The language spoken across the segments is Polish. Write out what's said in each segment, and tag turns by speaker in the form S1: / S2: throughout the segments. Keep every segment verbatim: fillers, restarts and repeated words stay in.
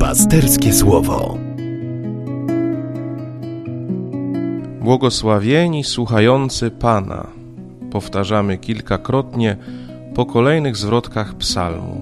S1: Pasterskie Słowo.
S2: Błogosławieni słuchający Pana. Powtarzamy kilkakrotnie po kolejnych zwrotkach psalmu.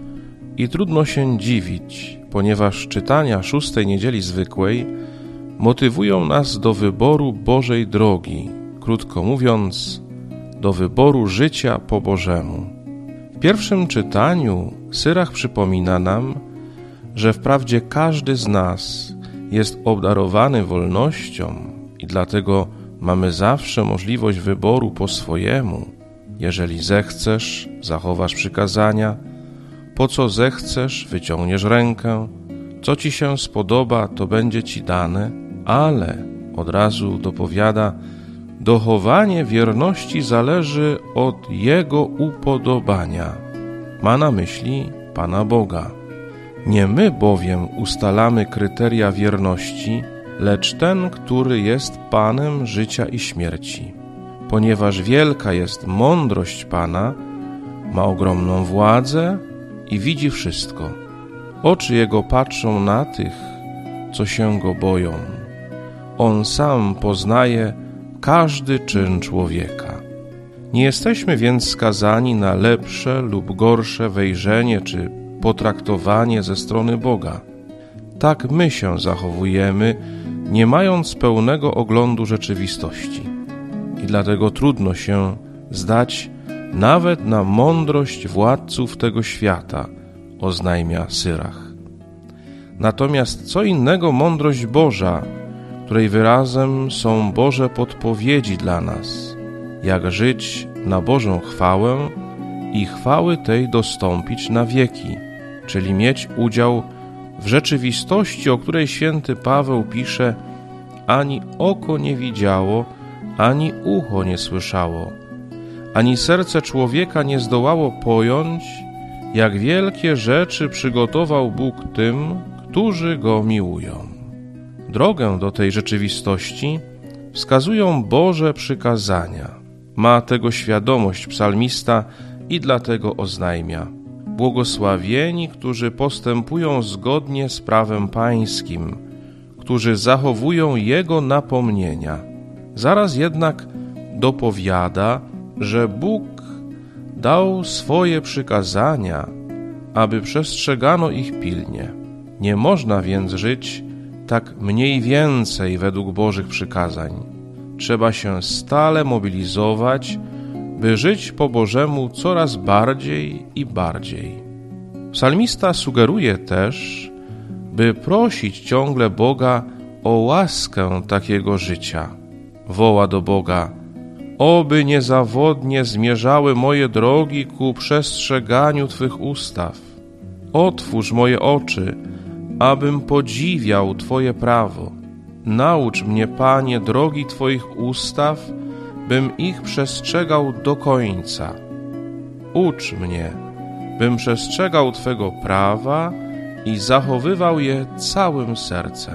S2: I trudno się dziwić, ponieważ czytania szóstej niedzieli zwykłej motywują nas do wyboru Bożej drogi, krótko mówiąc, do wyboru życia po Bożemu. W pierwszym czytaniu Syrach przypomina nam, że wprawdzie każdy z nas jest obdarowany wolnością i dlatego mamy zawsze możliwość wyboru po swojemu. Jeżeli zechcesz, zachowasz przykazania, po co zechcesz, wyciągniesz rękę, co ci się spodoba, to będzie ci dane, ale od razu dopowiada, dochowanie wierności zależy od Jego upodobania. Ma na myśli Pana Boga. Nie my bowiem ustalamy kryteria wierności, lecz ten, który jest Panem życia i śmierci. Ponieważ wielka jest mądrość Pana, ma ogromną władzę i widzi wszystko. Oczy Jego patrzą na tych, co się Go boją. On sam poznaje każdy czyn człowieka. Nie jesteśmy więc skazani na lepsze lub gorsze wejrzenie czy potraktowanie ze strony Boga. Tak my się zachowujemy, nie mając pełnego oglądu rzeczywistości. I dlatego trudno się zdać nawet na mądrość władców tego świata, oznajmia Syrach. Natomiast co innego mądrość Boża, której wyrazem są Boże podpowiedzi dla nas, jak żyć na Bożą chwałę i chwały tej dostąpić na wieki, czyli mieć udział w rzeczywistości, o której święty Paweł pisze, ani oko nie widziało, ani ucho nie słyszało, ani serce człowieka nie zdołało pojąć, jak wielkie rzeczy przygotował Bóg tym, którzy Go miłują. Drogę do tej rzeczywistości wskazują Boże przykazania. Ma tego świadomość psalmista i dlatego oznajmia: błogosławieni, którzy postępują zgodnie z prawem pańskim, którzy zachowują Jego napomnienia. Zaraz jednak dopowiada, że Bóg dał swoje przykazania, aby przestrzegano ich pilnie. Nie można więc żyć tak mniej więcej według Bożych przykazań. Trzeba się stale mobilizować, by żyć po Bożemu coraz bardziej i bardziej. Psalmista sugeruje też, by prosić ciągle Boga o łaskę takiego życia. Woła do Boga: oby niezawodnie zmierzały moje drogi ku przestrzeganiu Twych ustaw. Otwórz moje oczy, abym podziwiał Twoje prawo. Naucz mnie, Panie, drogi Twoich ustaw, bym ich przestrzegał do końca. Ucz mnie, bym przestrzegał Twego prawa i zachowywał je całym sercem.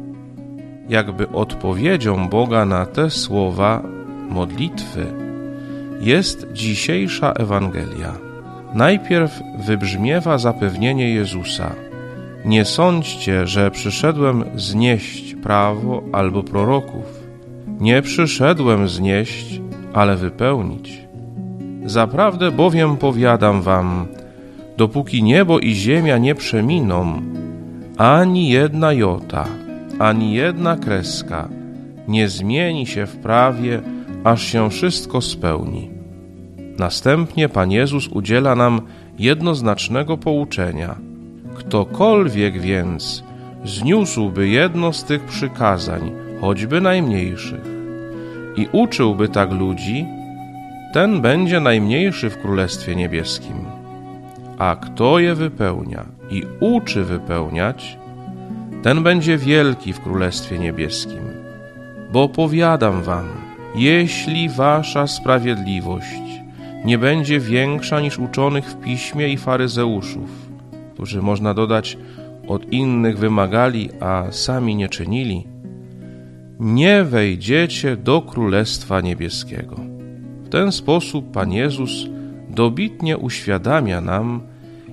S2: Jakby odpowiedzią Boga na te słowa modlitwy jest dzisiejsza Ewangelia. Najpierw wybrzmiewa zapewnienie Jezusa: nie sądźcie, że przyszedłem znieść prawo albo proroków. Nie przyszedłem znieść, ale wypełnić. Zaprawdę bowiem powiadam wam, dopóki niebo i ziemia nie przeminą, ani jedna jota, ani jedna kreska nie zmieni się w prawie, aż się wszystko spełni. Następnie Pan Jezus udziela nam jednoznacznego pouczenia. Ktokolwiek więc zniósłby jedno z tych przykazań, choćby najmniejszych, i uczyłby tak ludzi, ten będzie najmniejszy w Królestwie Niebieskim. A kto je wypełnia i uczy wypełniać, ten będzie wielki w Królestwie Niebieskim. Bo powiadam wam, jeśli wasza sprawiedliwość nie będzie większa niż uczonych w piśmie i faryzeuszów, którzy, można dodać, od innych wymagali, a sami nie czynili, nie wejdziecie do Królestwa Niebieskiego. W ten sposób Pan Jezus dobitnie uświadamia nam,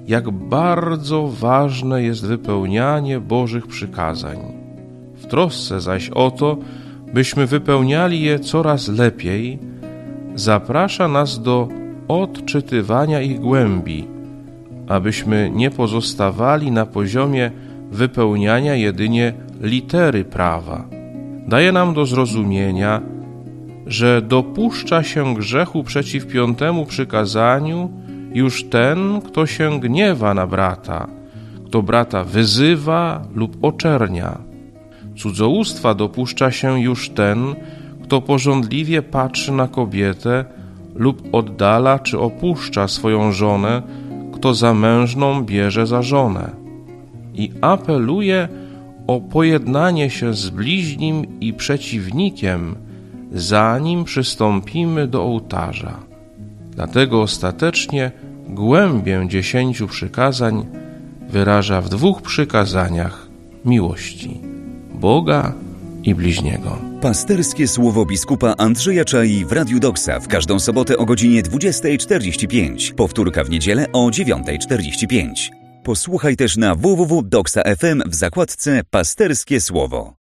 S2: jak bardzo ważne jest wypełnianie Bożych przykazań. W trosce zaś o to, byśmy wypełniali je coraz lepiej, zaprasza nas do odczytywania ich głębi, abyśmy nie pozostawali na poziomie wypełniania jedynie litery prawa. Daje nam do zrozumienia, że dopuszcza się grzechu przeciw piątemu przykazaniu już ten, kto się gniewa na brata, kto brata wyzywa lub oczernia. Cudzołóstwa dopuszcza się już ten, kto pożądliwie patrzy na kobietę lub oddala czy opuszcza swoją żonę, kto zamężną bierze za żonę. I apeluje o pojednanie się z bliźnim i przeciwnikiem, zanim przystąpimy do ołtarza. Dlatego ostatecznie głębię dziesięciu przykazań wyraża w dwóch przykazaniach miłości Boga i bliźniego.
S1: Pasterskie słowo biskupa Andrzeja Czai w Radiu Doksa w każdą sobotę o godzinie dwudziestej czterdzieści pięć. Powtórka w niedzielę o dziewiątej czterdzieści pięć. Posłuchaj też na w w w kropka doksa kropka f m w zakładce Pasterskie Słowo.